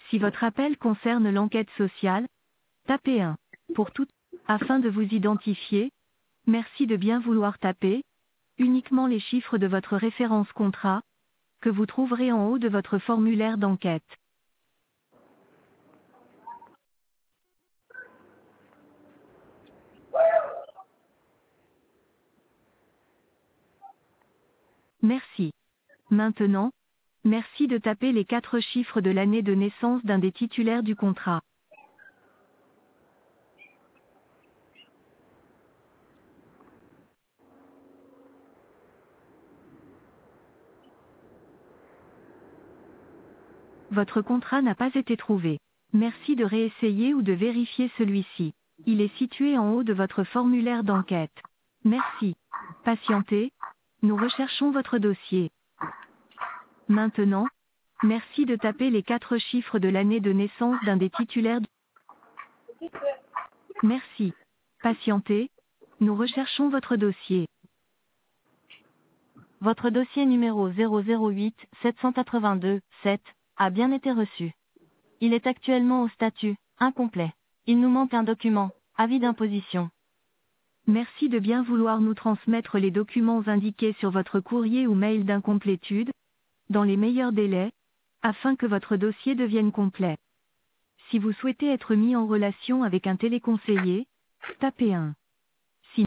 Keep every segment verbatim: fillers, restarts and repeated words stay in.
Si votre appel concerne l'enquête sociale, tapez un. Pour tout, afin de vous identifier, merci de bien vouloir taper uniquement les chiffres de votre référence contrat, que vous trouverez en haut de votre formulaire d'enquête. Merci. Maintenant, merci de taper les quatre chiffres de l'année de naissance d'un des titulaires du contrat. Votre contrat n'a pas été trouvé. Merci de réessayer ou de vérifier celui-ci. Il est situé en haut de votre formulaire d'enquête. Merci. Patientez. Nous recherchons votre dossier. Maintenant, merci de taper les quatre chiffres de l'année de naissance d'un des titulaires. du- Merci. Patientez. Nous recherchons votre dossier. Votre dossier numéro zéro zéro huit sept cent quatre-vingt-deux sept a bien été reçu. Il est actuellement au statut incomplet. Il nous manque un document, avis d'imposition. Merci de bien vouloir nous transmettre les documents indiqués sur votre courrier ou mail d'incomplétude, dans les meilleurs délais, afin que votre dossier devienne complet. Si vous souhaitez être mis en relation avec un téléconseiller, tapez un. Si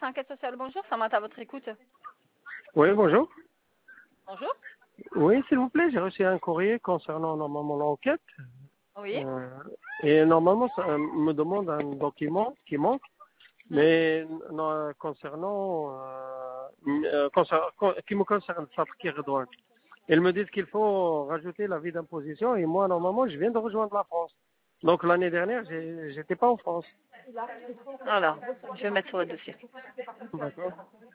enquête sociale, bonjour, ça m'a à votre écoute. Oui, bonjour. Bonjour. Oui, s'il vous plaît, j'ai reçu un courrier concernant normalement l'enquête. Oui. Euh, et normalement, ça euh, me demande un document qui manque, mais non, concernant, euh, euh, concer- con- qui me concerne, Fabrique Redouane. Ils me disent qu'il faut rajouter l'avis d'imposition et moi, normalement, je viens de rejoindre la France. Donc l'année dernière, j'ai- j'étais pas en France. Alors, je vais mettre sur le dossier. D'accord.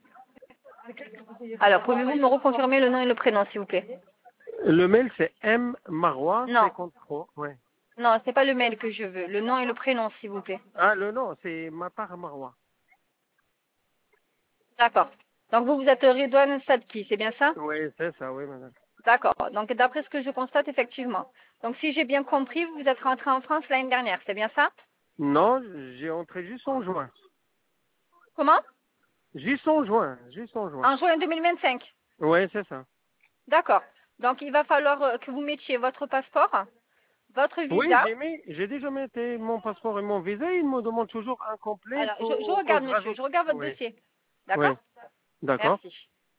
Alors, pouvez-vous me reconfirmer le nom et le prénom, s'il vous plaît? Le mail, c'est M Marois Non, cinquante-trois. Ouais. non, c'est pas le mail que je veux. Le nom et le prénom, s'il vous plaît. Ah, le nom, c'est ma part Marois. D'accord. Donc, vous, vous êtes Redouane Sadki, c'est bien ça? Oui, c'est ça, oui, madame. D'accord. Donc, d'après ce que je constate, effectivement. Donc, si j'ai bien compris, vous êtes rentré en France l'année dernière, c'est bien ça? Non, j'ai entré juste en juin. Comment? Juste en juin, juste en juin. En juin deux mille vingt-cinq. Oui, c'est ça. D'accord. Donc, il va falloir euh, que vous mettiez votre passeport, votre Oui, visa. j'ai mis, j'ai déjà mis mon passeport et mon visa. Il me demande toujours un complet. Il Alors, je, je faut que regarde, je monsieur, rajoute. je regarde votre Oui, dossier. oui, D'accord? d'accord. Merci.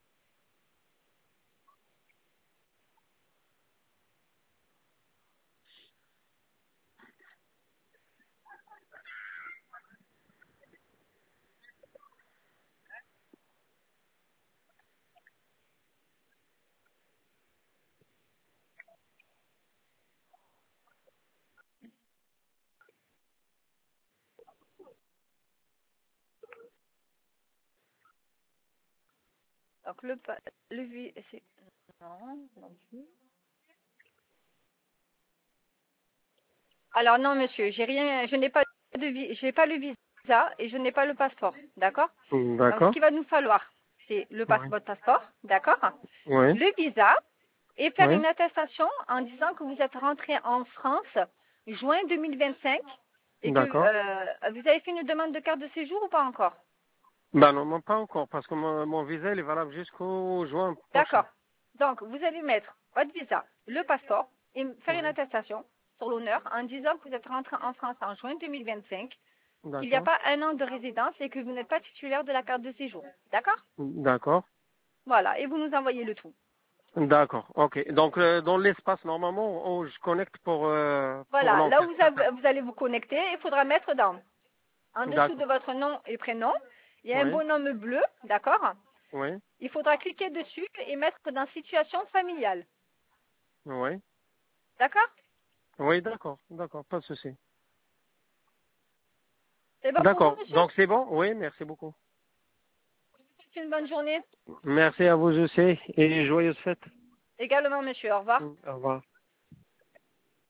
Donc, le, pa- le vi- c'est- non, non plus. Alors, non, monsieur, j'ai rien, je n'ai pas de vi- j'ai pas le visa et je n'ai pas le passeport. D'accord? Donc, ce D'accord. qu'il va nous falloir, c'est le passe- Oui, votre passeport. D'accord? oui, Le visa et faire oui. une attestation en disant que vous êtes rentré en France juin deux mille vingt-cinq et que D'accord. euh, vous avez fait une demande de carte de séjour ou pas encore? Ben non, non, pas encore, parce que mon, mon visa il est valable jusqu'au juin prochain. D'accord. Donc, vous allez mettre votre visa, le passeport et faire une Oui. attestation sur l'honneur en disant que vous êtes rentré en France en juin deux mille vingt-cinq, qu'il n'y a D'accord. pas un an de résidence et que vous n'êtes pas titulaire de la carte de séjour. D'accord? D'accord. Voilà. Et vous nous envoyez le tout. D'accord. Ok. Donc euh, dans l'espace normalement, où je connecte pour euh, pour Voilà. Là où l'enquête, vous, c'est ça. avez- vous allez vous connecter, il faudra mettre dans, en dessous de D'accord. votre nom et prénom, il y a un Oui. bonhomme bleu. D'accord? Oui. Il faudra cliquer dessus et mettre dans situation familiale. Oui. D'accord? Oui, d'accord, d'accord, pas de souci. C'est bon pour vous, D'accord, monsieur? donc c'est bon? Oui, merci beaucoup. C'est une bonne journée. Merci à vous aussi et joyeuses fêtes. Également, monsieur. Au revoir. Au revoir.